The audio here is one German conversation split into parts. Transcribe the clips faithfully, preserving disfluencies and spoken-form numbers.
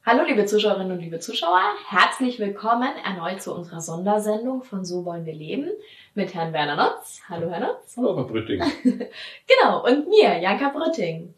Hallo liebe Zuschauerinnen und liebe Zuschauer, herzlich willkommen erneut zu unserer Sondersendung von So wollen wir leben mit Herrn Werner Notz. Hallo Herr Notz. Hallo Frau Brütting. Genau, und mir, Janka Brütting.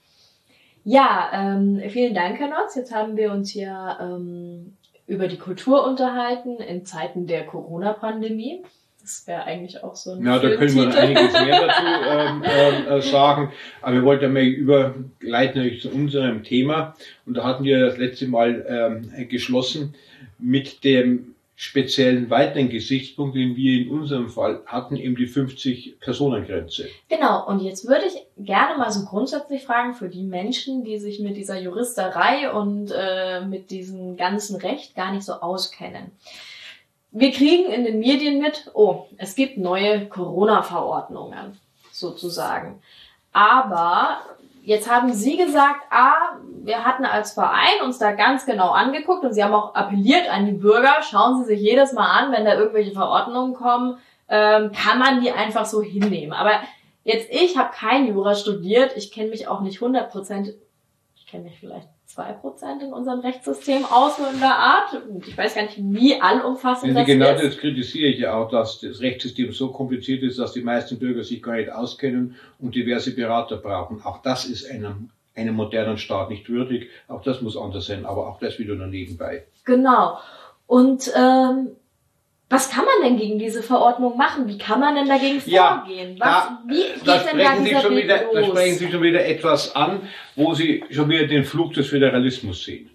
Ja, ähm, vielen Dank Herr Notz. Jetzt haben wir uns hier ähm, über die Kultur unterhalten in Zeiten der Corona-Pandemie. Das wäre eigentlich auch so ein Ja, da können wir einiges mehr dazu ähm, äh, sagen. Aber wir wollten mal überleiten zu unserem Thema. Und da hatten wir das letzte Mal ähm, geschlossen mit dem speziellen weiteren Gesichtspunkt, den wir in unserem Fall hatten, eben die fünfzig-Personen-Grenze. Genau, und jetzt würde ich gerne mal so grundsätzlich fragen für die Menschen, die sich mit dieser Juristerei und äh, mit diesem ganzen Recht gar nicht so auskennen. Wir kriegen in den Medien mit, oh, es gibt neue Corona-Verordnungen, sozusagen. Aber jetzt haben Sie gesagt, ah, wir hatten als Verein uns da ganz genau angeguckt und Sie haben auch appelliert an die Bürger, schauen Sie sich jedes Mal an, wenn da irgendwelche Verordnungen kommen, ähm, kann man die einfach so hinnehmen. Aber jetzt, ich habe kein Jura studiert, ich kenne mich auch nicht hundert Prozent, ich kenne mich vielleicht zwei Prozent in unserem Rechtssystem aus, so in der Art. Ich weiß gar nicht, wie allumfassend das genau ist. Das kritisiere ich ja auch, dass das Rechtssystem so kompliziert ist, dass die meisten Bürger sich gar nicht auskennen und diverse Berater brauchen. Auch das ist einem, einem modernen Staat nicht würdig. Auch das muss anders sein, aber auch das wieder nur nebenbei. Genau. Und ähm, was kann man denn gegen diese Verordnung machen? Wie kann man denn dagegen ja, vorgehen? Was, da, wie geht da, denn da sprechen Sie dieser schon Weg wieder, los? da sprechen Sie schon wieder etwas an, wo Sie schon wieder den Flug des Föderalismus sehen.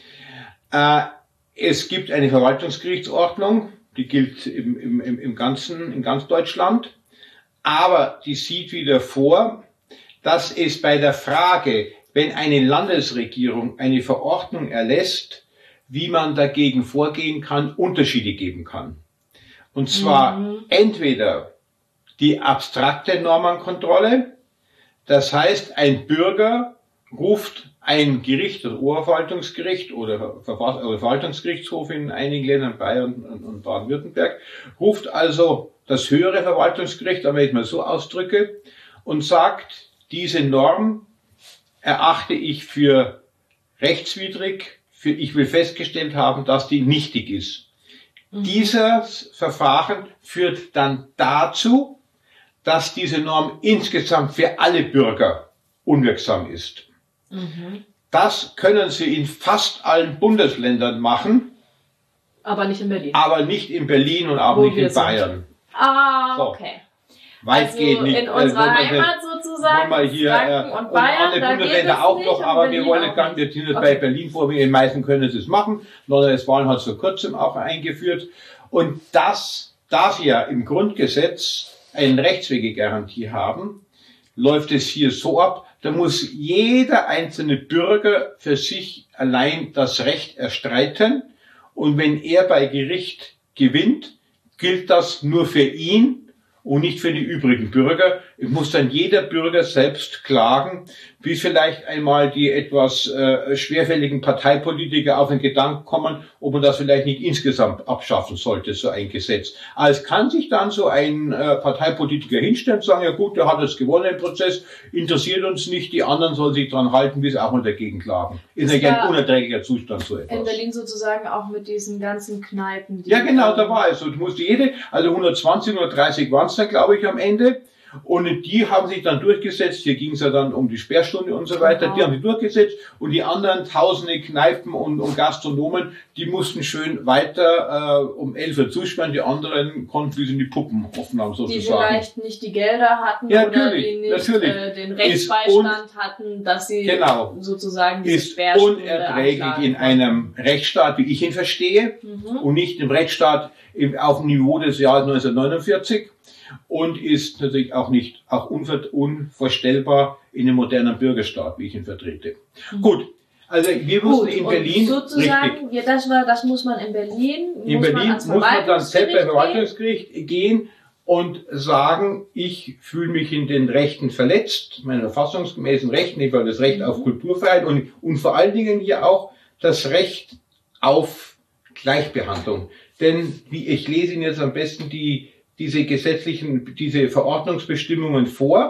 Äh, es gibt eine Verwaltungsgerichtsordnung, die gilt im, im, im ganzen, in ganz Deutschland, aber die sieht wieder vor, dass es bei der Frage, wenn eine Landesregierung eine Verordnung erlässt, wie man dagegen vorgehen kann, Unterschiede geben kann. Und zwar mhm. entweder die abstrakte Normenkontrolle, das heißt, ein Bürger ruft ein Gericht, das Oberverwaltungsgericht oder Verwaltungsgerichtshof in einigen Ländern, Bayern und Baden-Württemberg, ruft also das höhere Verwaltungsgericht, wenn ich mal so ausdrücke, und sagt, diese Norm erachte ich für rechtswidrig, für ich will festgestellt haben, dass die nichtig ist. Mhm. Dieses Verfahren führt dann dazu, dass diese Norm insgesamt für alle Bürger unwirksam ist. Mhm. Das können Sie in fast allen Bundesländern machen. Aber nicht in Berlin. Aber nicht in Berlin und auch Wo nicht in Bayern. Sind. Ah, okay. So. Weitgehend also nicht. in unserer Heimat sozusagen, wollen wir hier, Franken und Bayern, und andere Bundesländer auch noch, aber wir wollen gar wir sind jetzt bei Berlin vor, die meisten können es machen. Nordrhein-Westfalen hat es vor kurzem auch eingeführt. Und das, da wir im Grundgesetz eine Rechtswegegarantie haben, läuft es hier so ab, da muss jeder einzelne Bürger für sich allein das Recht erstreiten. Und wenn er bei Gericht gewinnt, gilt das nur für ihn und nicht für die übrigen Bürger. Es muss dann jeder Bürger selbst klagen, wie vielleicht einmal die etwas äh, schwerfälligen Parteipolitiker auf den Gedanken kommen, ob man das vielleicht nicht insgesamt abschaffen sollte, so ein Gesetz. Also kann sich dann so ein äh, Parteipolitiker hinstellen und sagen, ja gut, der hat jetzt gewonnen im Prozess, interessiert uns nicht, die anderen sollen sich dran halten, wie sie auch mal dagegen klagen. Ist natürlich ein unerträglicher Zustand, so etwas. In Berlin sozusagen auch mit diesen ganzen Kneipen. Ja genau, da war es. Und musste jede, also hundertzwanzig, hundertdreißig waren es dann, glaube ich, am Ende. Und die haben sich dann durchgesetzt, hier ging es ja dann um die Sperrstunde und so weiter, genau. Die haben sich durchgesetzt und die anderen tausende Kneipen und, und Gastronomen, die mussten schön weiter äh, um elf Uhr zusperren, die anderen konnten wie sie die Puppen offen haben sozusagen. Die vielleicht nicht die Gelder hatten ja, oder die nicht natürlich. Äh, den Rechtsbeistand hatten, dass sie genau, sozusagen diese ist Sperrstunde unerträglich in einem Rechtsstaat, wie ich ihn verstehe, mhm. und nicht im Rechtsstaat im, auf dem Niveau des Jahres neunzehnhundertneunundvierzig. Und ist natürlich auch nicht auch unver, unvorstellbar in einem modernen Bürgerstaat, wie ich ihn vertrete. Mhm. Gut, also wir mussten in Berlin sozusagen, richtig, ja, das war, das muss man in Berlin. In muss Berlin man muss man dann selbst beim Verwaltungsgericht gehen. gehen und sagen, ich fühle mich in den Rechten verletzt, meinen verfassungsgemäßen Rechten, ich das Recht mhm. auf Kulturfreiheit und, und vor allen Dingen hier auch das Recht auf Gleichbehandlung. Denn wie ich lese Ihnen jetzt am besten die diese gesetzlichen, diese Verordnungsbestimmungen vor.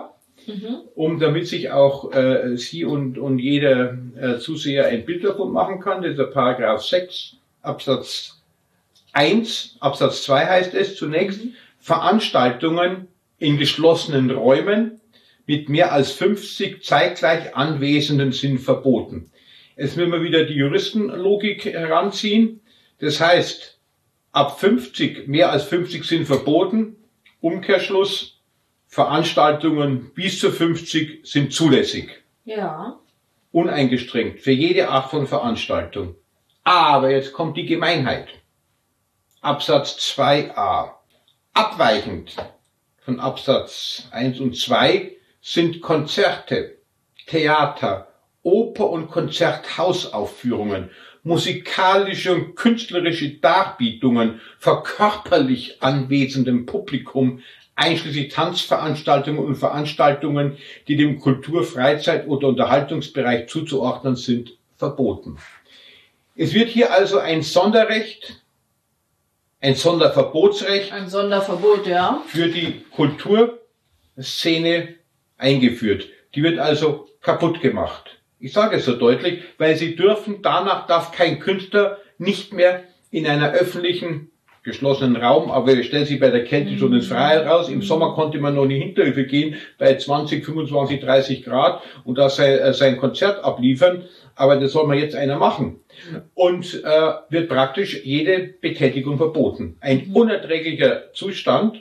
Mhm. um damit sich auch äh, Sie und, und jeder äh, Zuseher ein Bild davon machen kann. Das ist der Paragraph sechs, Absatz eins, Absatz zwei heißt es zunächst, mhm. Veranstaltungen in geschlossenen Räumen mit mehr als fünfzig zeitgleich Anwesenden sind verboten. Jetzt müssen wir wieder die Juristenlogik heranziehen. Das heißt, ab fünfzig, mehr als fünfzig sind verboten. Umkehrschluss, Veranstaltungen bis zu fünfzig sind zulässig. Ja. Uneingeschränkt für jede Art von Veranstaltung. Aber jetzt kommt die Gemeinheit. Absatz zwei a. Abweichend von Absatz eins und zwei sind Konzerte, Theater, Oper- und Konzerthausaufführungen, musikalische und künstlerische Darbietungen vor körperlich anwesendem Publikum, einschließlich Tanzveranstaltungen und Veranstaltungen, die dem Kultur-, Freizeit- oder Unterhaltungsbereich zuzuordnen sind, verboten. Es wird hier also ein Sonderrecht, ein Sonderverbotsrecht, ein Sonderverbot, ja, für die Kulturszene eingeführt. Die wird also kaputt gemacht. Ich sage es so deutlich, weil sie dürfen, danach darf kein Künstler nicht mehr in einer öffentlichen, geschlossenen Raum, aber ich stelle sich bei der Kälte schon ins Freie raus. Im Sommer konnte man noch in die Hinterhöfe gehen, bei zwanzig, fünfundzwanzig, dreißig Grad und da sein, sein Konzert abliefern. Aber das soll man jetzt einer machen. Und äh, wird praktisch jede Betätigung verboten. Ein unerträglicher Zustand,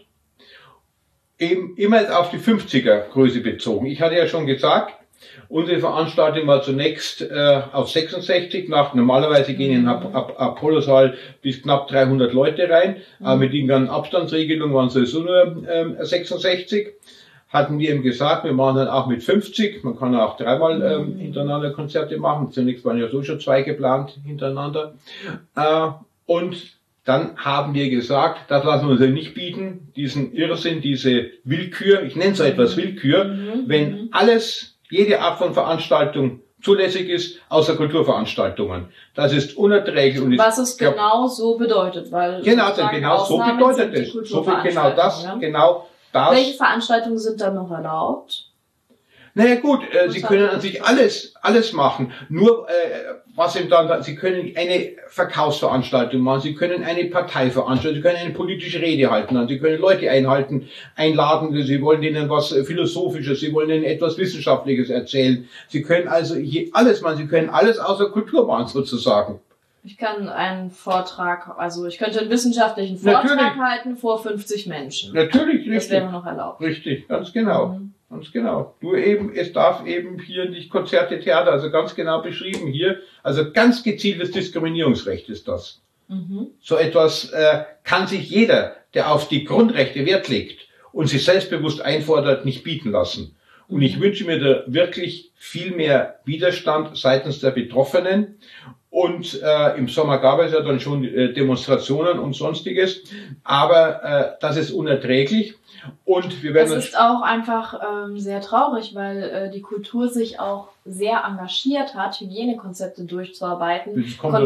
eben immer auf die fünfziger Größe bezogen. Ich hatte ja schon gesagt, unsere Veranstaltung war zunächst äh, auf sechsundsechzig. Nach, normalerweise gehen in Ap Ap Apollo-Saal bis knapp dreihundert Leute rein. Mhm. Aber mit den ganzen Abstandsregelungen waren es sowieso nur ähm, sechsundsechzig. Hatten wir ihm gesagt, wir machen dann auch mit fünfzig. Man kann auch dreimal ähm, hintereinander Konzerte machen. Zunächst waren ja so schon zwei geplant hintereinander. Äh, und dann haben wir gesagt, das lassen wir uns ja nicht bieten, diesen Irrsinn, diese Willkür, ich nenne es so etwas Willkür, mhm. wenn alles, jede Art von Veranstaltung zulässig ist, außer Kulturveranstaltungen. Das ist unerträglich. Und was es glaub, genau so bedeutet, weil genau, genau so bedeutet es. So viel, genau das, ja? genau das. Welche Veranstaltungen sind dann noch erlaubt? Naja gut, äh, Sie können an sich alles, alles machen. Nur, äh, was eben dann, Sie können eine Verkaufsveranstaltung machen, Sie können eine Parteiveranstaltung, Sie können eine politische Rede halten, Sie können Leute einhalten, einladen, Sie wollen denen was Philosophisches, Sie wollen ihnen etwas Wissenschaftliches erzählen. Sie können also hier alles machen, Sie können alles außer Kultur machen sozusagen. Ich kann einen Vortrag, also ich könnte einen wissenschaftlichen Vortrag Natürlich. halten vor fünfzig Menschen. Natürlich, richtig. Das wäre noch erlaubt. Richtig, ganz genau. Mhm. Ganz genau. Nur eben, es darf eben hier nicht Konzerte, Theater, also ganz genau beschrieben hier. Also ganz gezieltes Diskriminierungsrecht ist das. Mhm. So etwas äh, kann sich jeder, der auf die Grundrechte Wert legt und sich selbstbewusst einfordert, nicht bieten lassen. Und ich wünsche mir da wirklich viel mehr Widerstand seitens der Betroffenen. Und äh, im Sommer gab es ja dann schon äh, Demonstrationen und Sonstiges. Aber äh, das ist unerträglich. Und wir werden das ist auch einfach ähm, sehr traurig, weil äh, die Kultur sich auch sehr engagiert hat, Hygienekonzepte durchzuarbeiten,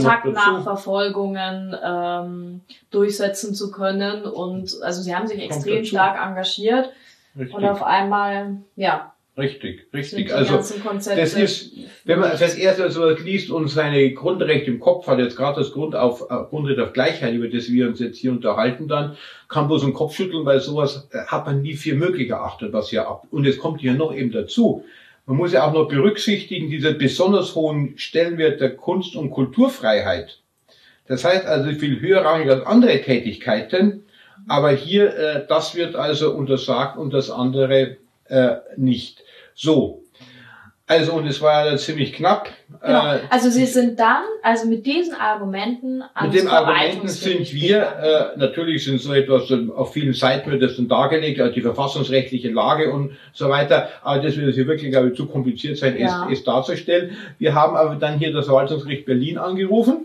Kontaktnachverfolgungen ähm, durchsetzen zu können. Und also sie haben sich extrem stark engagiert. Richtig. Und auf einmal, ja. Richtig, richtig. Also das ist, wenn man das erste so liest und seine Grundrechte im Kopf hat, jetzt gerade das Grund auf, Grundrecht auf Gleichheit, über das wir uns jetzt hier unterhalten, dann kann bloß den Kopf schütteln, weil sowas hat man nie für möglich erachtet, was hier ab. Und es kommt hier noch eben dazu. Man muss ja auch noch berücksichtigen, dieser besonders hohen Stellenwert der Kunst- und Kulturfreiheit. Das heißt also viel höherrangig als andere Tätigkeiten, aber hier, äh, das wird also untersagt und das andere äh, nicht. So, also und es war ja ziemlich knapp. Genau. Also Sie sind dann, also mit diesen Argumenten ans Mit den Argumenten sind wir, äh, natürlich sind so etwas, auf vielen Seiten wird das dann dargelegt, also die verfassungsrechtliche Lage und so weiter, aber das wird hier wirklich, glaube ich, zu kompliziert sein, ja. es, es darzustellen. Wir haben aber dann hier das Verwaltungsgericht Berlin angerufen.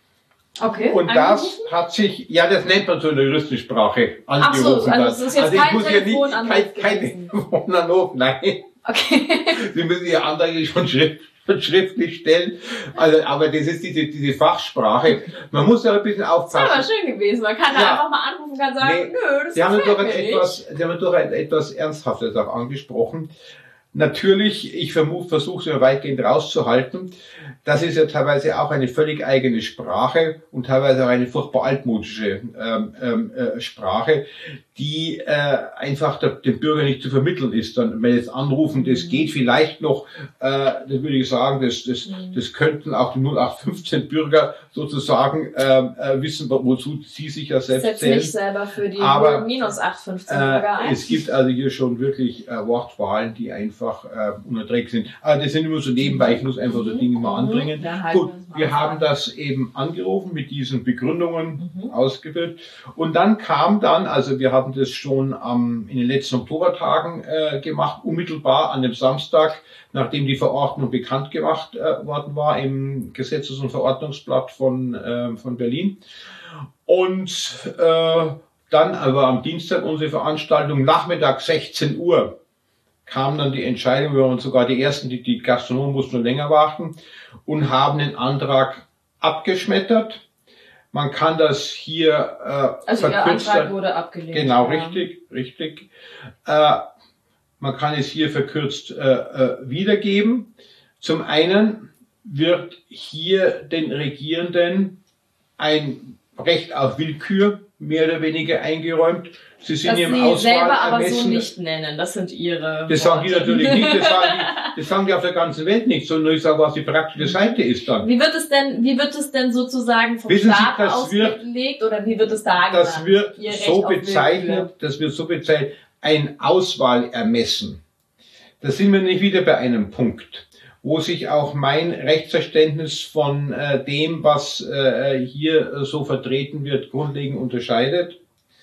Okay. Und das hat sich, ja, das nennt man so in der Juristensprache, angerufen. Ach so, also das ist jetzt also kein Telefonanruf ja kein, kein Telefonanruf, nein. Okay. Sie müssen Ihr Antrag schon, schrift, schon schriftlich stellen. Also, aber das ist diese, diese Fachsprache. Man muss ja ein bisschen aufpassen. Das ist aber schön gewesen. Man kann da ja einfach mal anrufen und kann sagen, nee, nö, das Sie haben ist doch etwas, Sie haben doch ein etwas Ernsthaftes auch angesprochen. Natürlich, ich versuche es ja weitgehend rauszuhalten. Das ist ja teilweise auch eine völlig eigene Sprache und teilweise auch eine furchtbar altmodische ähm, ähm, äh, Sprache, die äh, einfach der, dem Bürger nicht zu vermitteln ist. Dann, wenn jetzt anrufen, das geht vielleicht noch, äh, das würde ich sagen, das, das, das könnten auch die null acht fünfzehn Bürger sozusagen äh, äh, wissen, wozu sie sich ja selbst Setz zählen. mich selber für die Aber minus acht fünfzehn äh, Bürger ein. Es gibt also hier schon wirklich äh, Wortwahlen, die einfach äh, unerträglich sind. Aber das sind immer so nebenbei, ich muss einfach so Dinge mal anbringen. Mhm. Gut, wir haben das eben angerufen, mit diesen Begründungen mhm. ausgeführt. Und dann kam dann, also wir haben das schon ähm, in den letzten Oktobertagen äh, gemacht, unmittelbar an dem Samstag, nachdem die Verordnung bekannt gemacht äh, worden war im Gesetzes- und Verordnungsblatt von, äh, von Berlin. Und äh, dann aber am Dienstag unsere Veranstaltung, Nachmittag sechzehn Uhr, kam dann die Entscheidung, wir waren sogar die Ersten, die, die Gastronomen mussten nur länger warten und haben den Antrag abgeschmettert. Man kann das hier äh, also verkürzt. Ihr Antrag wurde abgelehnt. Genau, ja. richtig, richtig. Äh, man kann es hier verkürzt äh, äh, wiedergeben. Zum einen wird hier den Regierenden ein Recht auf Willkür mehr oder weniger eingeräumt. Sie sind das im Sie selber aber Auswahlermessen. so nicht nennen. Das sind Ihre Das sagen die Worte. natürlich nicht. Das sagen die, das sagen die auf der ganzen Welt nicht, sondern ich sage, was die praktische Seite ist dann. Wie wird es denn, wie wird es denn sozusagen vom Wissen Sie, Staat das ausgelegt oder wie wird es da Das genannt? wird Ihr Recht so auf bezeichnet, Willkür. das wird so bezeichnet, ein Auswahlermessen. Da sind wir nicht wieder bei einem Punkt, wo sich auch mein Rechtsverständnis von äh, dem, was äh, hier so vertreten wird, grundlegend unterscheidet.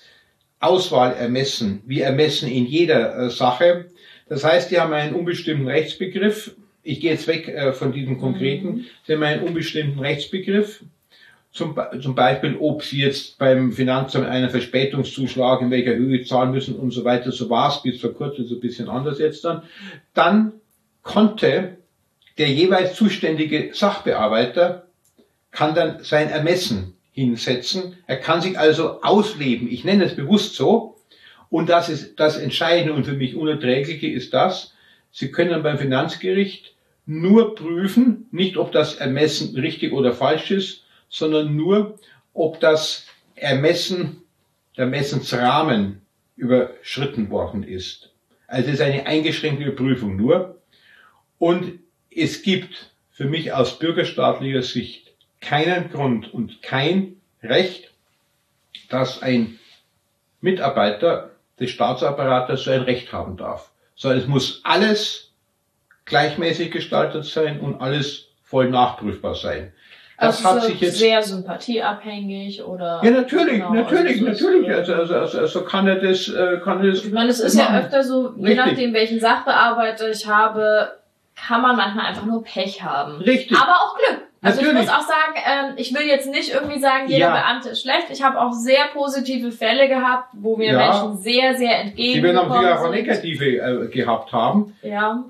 Auswahlermessen, wie Ermessen in jeder äh, Sache. Das heißt, die haben einen unbestimmten Rechtsbegriff. Ich gehe jetzt weg äh, von diesem konkreten. Mhm. Sie haben einen unbestimmten Rechtsbegriff. Zum, zum Beispiel, ob Sie jetzt beim Finanzamt einen Verspätungszuschlag in welcher Höhe zahlen müssen und so weiter. So war es bis vor kurzem, so ein bisschen anders jetzt dann. Dann konnte der jeweils zuständige Sachbearbeiter kann dann sein Ermessen hinsetzen. Er kann sich also ausleben. Ich nenne es bewusst so. Und das ist das Entscheidende und für mich Unerträgliche ist das, Sie können dann beim Finanzgericht nur prüfen, nicht ob das Ermessen richtig oder falsch ist, sondern nur, ob das Ermessen, der Ermessensrahmen überschritten worden ist. Also es ist eine eingeschränkte Prüfung nur. Und es gibt für mich aus bürgerstaatlicher Sicht keinen Grund und kein Recht, dass ein Mitarbeiter des Staatsapparates so ein Recht haben darf. Sondern es muss alles gleichmäßig gestaltet sein und alles voll nachprüfbar sein. Das also hat sich jetzt sehr sympathieabhängig oder? ja natürlich, genau, natürlich, also natürlich. Ist, also, also, also, also kann er das, äh, kann er das. Ich meine, es ist machen. ja öfter so, je Richtig. nachdem welchen Sachbearbeiter ich habe, kann man manchmal einfach nur Pech haben. Richtig. Aber auch Glück. Also Natürlich. ich muss auch sagen, ähm, ich will jetzt nicht irgendwie sagen, jeder Ja. Beamte ist schlecht. Ich habe auch sehr positive Fälle gehabt, wo mir Ja. Menschen sehr, sehr Sie werden entgegengekommen auch sicher auch sind. negative äh, gehabt haben. Ja.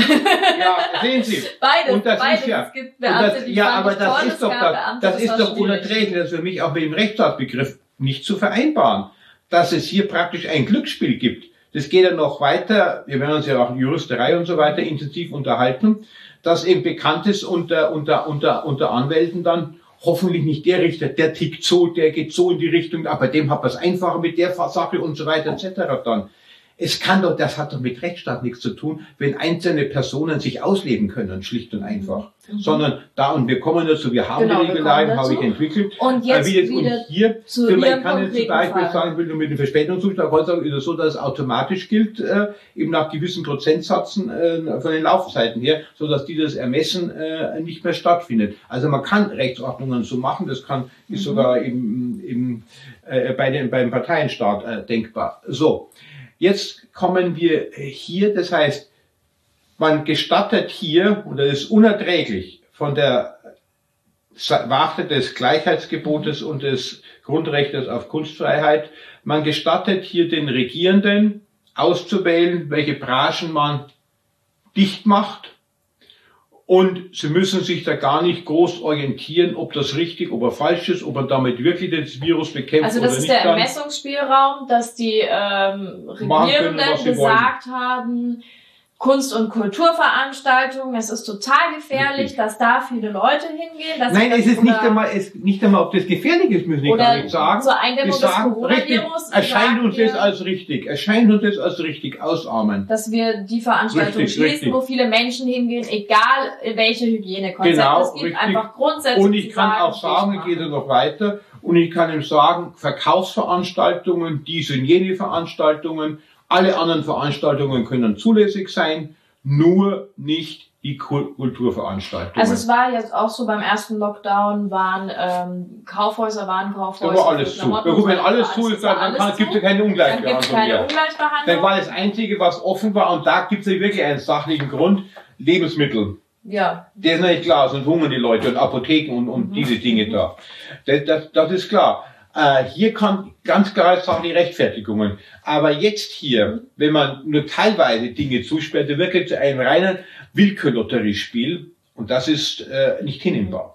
Ja, sehen Sie. Beides, Und das beides. ist ja, Es gibt und Beamte, das, die ja, fand aber ich das toll, ist es doch, gab das, Beamte, das das ist war doch schwierig. unerträglich, das ist für mich auch mit dem Rechtsstaatbegriff nicht zu vereinbaren, dass es hier praktisch ein Glücksspiel gibt. Das geht ja noch weiter, wir werden uns ja auch in Juristerei und so weiter intensiv unterhalten, dass eben bekannt ist unter, unter, unter, unter Anwälten dann, hoffentlich nicht der Richter, der tickt so, der geht so in die Richtung, aber dem hat man es einfacher mit der Sache und so weiter et cetera dann. Es kann doch, das hat doch mit Rechtsstaat nichts zu tun, wenn einzelne Personen sich ausleben können, schlicht und einfach. Mhm. Sondern da, und wir kommen dazu, wir haben Genau, die wir Regularien, kommen habe ich dazu. entwickelt. Und jetzt Äh, wie jetzt wieder und hier, zu für Ihrem ich kann jetzt zum konkreten Beispiel Fall. sagen, wenn du mit dem Verspätungszuschlag heute sagen, ist es so, dass es automatisch gilt, äh, eben nach gewissen Prozentsätzen äh, von den Laufzeiten her, so dass dieses Ermessen äh, nicht mehr stattfindet. Also man kann Rechtsordnungen so machen, das kann ist Mhm. sogar im, im, äh, bei den, beim Parteienstaat äh, denkbar. So. Jetzt kommen wir hier, das heißt, man gestattet hier, oder es ist unerträglich von der Warte des Gleichheitsgebotes und des Grundrechts auf Kunstfreiheit, man gestattet hier den Regierenden auszuwählen, welche Branchen man dicht macht. Und sie müssen sich da gar nicht groß orientieren, ob das richtig oder falsch ist, ob man damit wirklich das Virus bekämpft Also oder das ist nicht. der dann. Ermessungsspielraum, dass die ähm, Machen können, Regierenden was sie gesagt haben, Kunst- und Kulturveranstaltungen. Es ist total gefährlich, Richtig. dass da viele Leute hingehen. Dass Nein, das es ist nicht oder- einmal, es, nicht einmal, ob das gefährlich ist, müssen wir Oder gar nicht sagen. zur Eindämmung Wir des sagen, richtig, Coronavirus erscheint sagen uns wir- das als richtig, erscheint uns das als richtig ausarmen. dass wir die Veranstaltung Richtig, schließen, richtig. wo viele Menschen hingehen, egal welche Hygienekonzepte Genau, es gibt, richtig. einfach grundsätzlich Und ich zu kann sagen, auch sagen, dicht ich gehe machen. da noch weiter, und ich kann ihm sagen, Verkaufsveranstaltungen, diese und jene Veranstaltungen, alle anderen Veranstaltungen können zulässig sein, nur nicht die Kul- Kulturveranstaltungen. Also es war jetzt auch so, beim ersten Lockdown waren ähm, Kaufhäuser, Warenkaufhäuser. da war alles für zu. Klamotten Ja, gut, wenn und alles so, zu es ist, war dann, dann alles gibt es ja zu. keine Dann gibt es Ungleichbehandlung keine mehr. Ungleichbehandlung. Dann war das Einzige, was offen war, und da gibt es ja wirklich einen sachlichen Grund, Lebensmittel. Ja. Der ist nicht klar, sonst hungern die Leute, und Apotheken und, und Mhm. diese Dinge da. Das, das, das ist klar. Äh, hier kann ganz klar sagen die Rechtfertigungen. Aber jetzt hier, wenn man nur teilweise Dinge zusperrt, dann wirklich zu einem reinen Willkürlotteriespiel, und das ist äh, nicht hinnehmbar.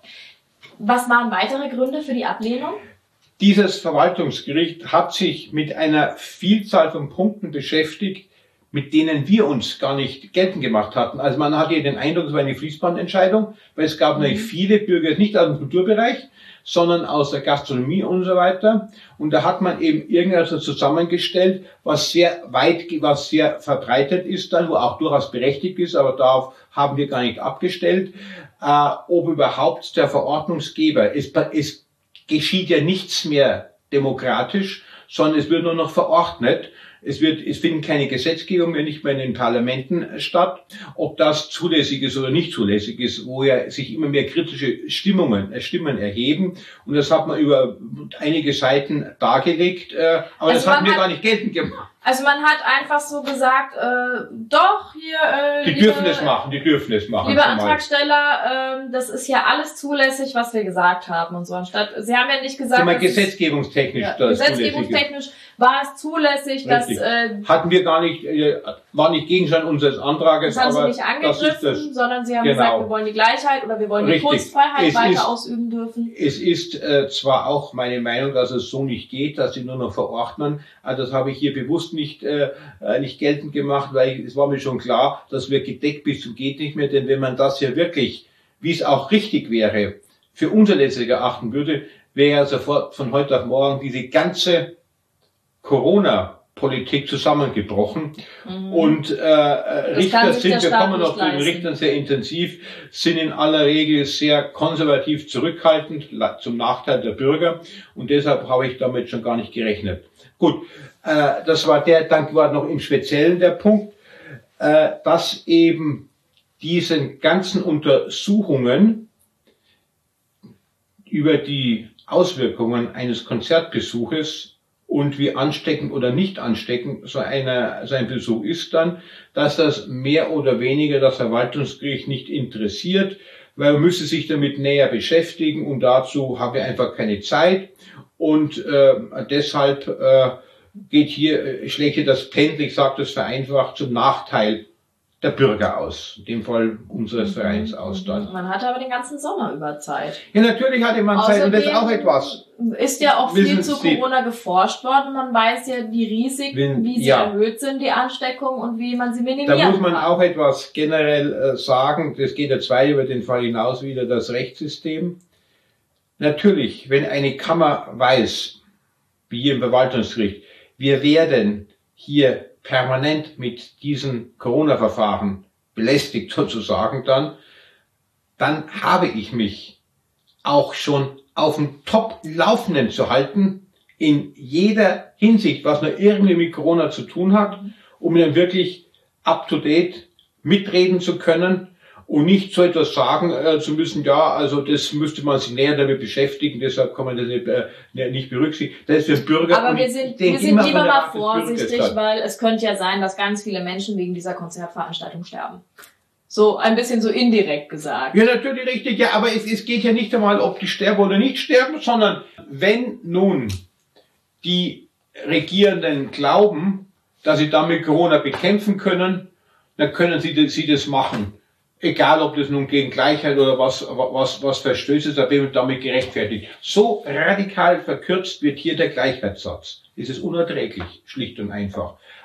Was waren weitere Gründe für die Ablehnung? Dieses Verwaltungsgericht hat sich mit einer Vielzahl von Punkten beschäftigt, mit denen wir uns gar nicht geltend gemacht hatten. Also man hatte den Eindruck, es war eine Fließbandentscheidung, weil es gab natürlich viele Bürger, nicht aus dem Kulturbereich, sondern aus der Gastronomie und so weiter. Und da hat man eben irgendetwas zusammengestellt, was sehr weit, was sehr verbreitet ist dann, wo auch durchaus berechtigt ist, aber darauf haben wir gar nicht abgestellt, äh, ob überhaupt der Verordnungsgeber, es, es geschieht ja nichts mehr demokratisch, sondern es wird nur noch verordnet. Es wird, es finden keine Gesetzgebung mehr, nicht mehr in den Parlamenten statt. Ob das zulässig ist oder nicht zulässig ist, wo ja sich immer mehr kritische Stimmungen, äh, Stimmen erheben. Und das hat man über einige Seiten dargelegt, äh, aber Also das hatten man wir hat- gar nicht geltend gemacht. Also man hat einfach so gesagt, äh, doch, hier, äh, Die liebe, dürfen es machen, die dürfen es machen. liebe schon mal. Antragsteller, ähm, das ist ja alles zulässig, was wir gesagt haben und so. Anstatt, Sie haben ja nicht gesagt, Zumal dass es- gesetzgebungstechnisch ja, das zulässig ist. gesetzgebungstechnisch war es zulässig, dass Richtig. äh, Hatten wir gar nicht, äh, war nicht Gegenstand unseres Antrages, das haben Sie aber nicht das angegriffen, ist das. sondern Sie haben Genau. gesagt, wir wollen die Gleichheit oder wir wollen Richtig. die Kunstfreiheit Es weiter ist- ausüben dürfen. Es ist äh, zwar auch meine Meinung, dass es so nicht geht, dass sie nur noch verordnen. Also das habe ich hier bewusst nicht äh, äh, nicht geltend gemacht, weil ich, es war mir schon klar, dass wir gedeckt bis zum geht nicht mehr. Denn wenn man das hier wirklich, wie es auch richtig wäre, für unzulässig erachten würde, wäre ja sofort von heute auf morgen diese ganze Corona-Politik zusammengebrochen. Mhm. Und äh, äh, Das kann Richter sich sind, der wir Staat kommen noch nicht zu den leisten. Richtern sehr intensiv, sind in aller Regel sehr konservativ zurückhaltend, la- zum Nachteil der Bürger. Und deshalb habe ich damit schon gar nicht gerechnet. Gut, äh, das war der, dann war noch im Speziellen der Punkt, äh, dass eben diesen ganzen Untersuchungen über die Auswirkungen eines Konzertbesuches und wie ansteckend oder nicht ansteckend so, einer, so ein Besuch ist dann, dass das mehr oder weniger das Verwaltungsgericht nicht interessiert, weil man müsste sich damit näher beschäftigen und dazu haben wir einfach keine Zeit und äh, deshalb äh, geht hier, äh, schlägt das Pendel, ich sage das vereinfacht, zum Nachteil der Bürger aus, in dem Fall unseres Vereins aus dann. Man hatte aber den ganzen Sommer über Zeit. Ja, natürlich hatte man Zeit und das ist auch etwas. Ist ja auch viel Wissen zu Sie- Corona geforscht worden. Man weiß ja die Risiken, Wenn- wie sie ja. erhöht sind, die Ansteckung und wie man sie minimieren Da muss man kann. auch etwas generell äh, sagen, das geht jetzt weit über den Fall hinaus wieder, das Rechtssystem. Natürlich, wenn eine Kammer weiß, wie hier im Verwaltungsgericht, wir werden hier permanent mit diesen Corona-Verfahren belästigt sozusagen dann, dann habe ich mich auch schon auf dem Top-Laufenden zu halten, in jeder Hinsicht, was nur irgendwie mit Corona zu tun hat, um dann wirklich up-to-date mitreden zu können und nicht so etwas sagen äh, zu müssen, ja, also das müsste man sich näher damit beschäftigen, deshalb kann man das nicht, äh, nicht berücksichtigen. Das ist für den Bürger. Aber und wir ich sind, denke wir sind immer lieber von der mal Art des Bürgers vorsichtig, dann. weil es könnte ja sein, dass ganz viele Menschen wegen dieser Konzertveranstaltung sterben. So ein bisschen so indirekt gesagt. Ja, natürlich richtig, ja, aber es, es geht ja nicht einmal, ob die sterben oder nicht sterben, sondern wenn nun die Regierenden glauben, dass sie damit Corona bekämpfen können, dann können sie, das- sie das machen. Egal, ob das nun gegen Gleichheit oder was, was, was verstößt ist, da wird damit gerechtfertigt. So radikal verkürzt wird hier der Gleichheitssatz. Es ist unerträglich, schlicht und einfach.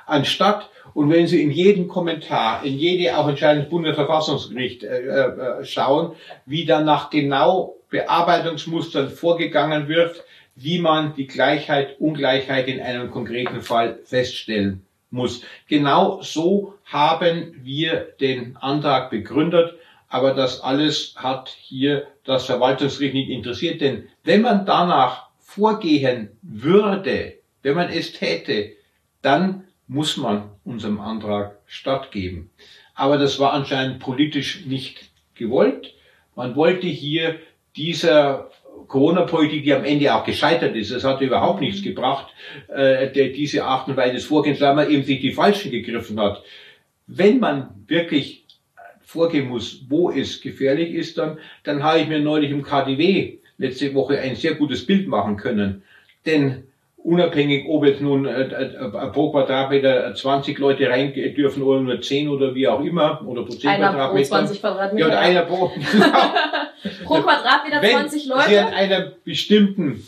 Anstatt, und wenn Sie in jeden Kommentar, in jede auch Entscheidung des Bundesverfassungsgerichts äh, äh, schauen, wie dann nach genau Bearbeitungsmustern vorgegangen wird, wie man die Gleichheit, Ungleichheit in einem konkreten Fall feststellen muss. Genau so haben wir den Antrag begründet, aber das alles hat hier das Verwaltungsgericht nicht interessiert, denn wenn man danach vorgehen würde, wenn man es täte, dann muss man unserem Antrag stattgeben. Aber das war anscheinend politisch nicht gewollt. Man wollte hier dieser Corona-Politik, die am Ende auch gescheitert ist, es hat überhaupt nichts gebracht, äh, der, diese Art und Weise des Vorgehens, weil man eben sich die Falschen gegriffen hat. Wenn man wirklich vorgehen muss, wo es gefährlich ist, dann, dann habe ich mir neulich im K D W letzte Woche ein sehr gutes Bild machen können. Denn unabhängig, ob jetzt nun äh, äh, pro Quadratmeter zwanzig Leute rein dürfen oder nur zehn oder wie auch immer, oder pro zehn einer Quadratmeter. Pro zwanzig Quadratmeter. Ja, oder einer pro. Pro Quadratmeter Wenn zwanzig Leute. Sie an einem bestimmten,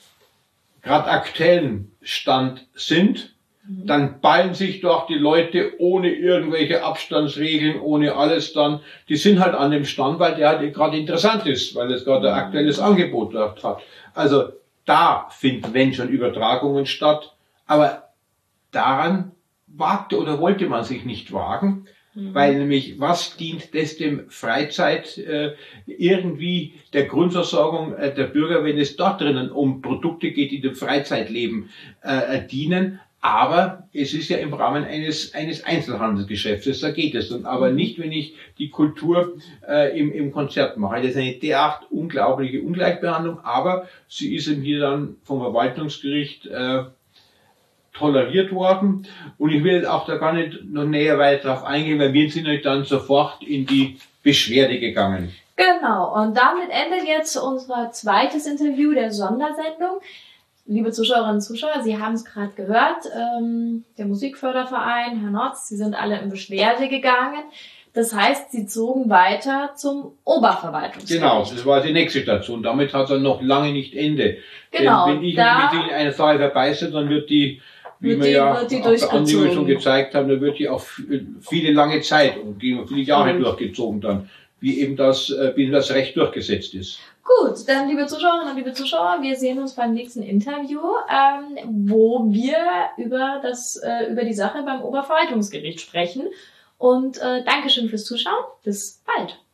gerade aktuellen Stand sind, mhm. dann ballen sich doch die Leute ohne irgendwelche Abstandsregeln, ohne alles dann, die sind halt an dem Stand, weil der halt gerade interessant ist, weil es gerade ein aktuelles Angebot dort hat. Also da finden, wenn schon, Übertragungen statt, aber daran wagte oder wollte man sich nicht wagen, mhm. weil nämlich, was dient das dem Freizeit äh, irgendwie der Grundversorgung äh, der Bürger, wenn es dort drinnen um Produkte geht, die dem Freizeitleben äh, dienen, aber es ist ja im Rahmen eines eines Einzelhandelsgeschäftes, da geht es dann, aber nicht, wenn ich die Kultur äh, im im Konzert mache. Das ist eine derart unglaubliche Ungleichbehandlung, aber sie ist eben hier dann vom Verwaltungsgericht äh, toleriert worden. Und ich will jetzt auch da gar nicht noch näher weiter darauf eingehen, weil wir sind euch dann sofort in die Beschwerde gegangen. Genau, und damit endet jetzt unser zweites Interview der Sondersendung. Liebe Zuschauerinnen und Zuschauer, Sie haben es gerade gehört, ähm, der Musikförderverein, Herr Notz, Sie sind alle in Beschwerde gegangen. Das heißt, Sie zogen weiter zum Oberverwaltungsgericht. Genau, das war die nächste Station. Damit hat es dann noch lange nicht Ende. Genau. Denn wenn ich da mich in eine Sache verbeiße, dann wird die, wie wird wir die, ja wird die auf der Anhörung schon gezeigt haben, dann wird die auch viele lange Zeit und viele Jahre mhm. durchgezogen dann, wie eben das, wie das Recht durchgesetzt ist. Gut, dann liebe Zuschauerinnen und liebe Zuschauer, wir sehen uns beim nächsten Interview, ähm, wo wir über das äh, über die Sache beim Oberverwaltungsgericht sprechen. Und äh, Dankeschön fürs Zuschauen. Bis bald.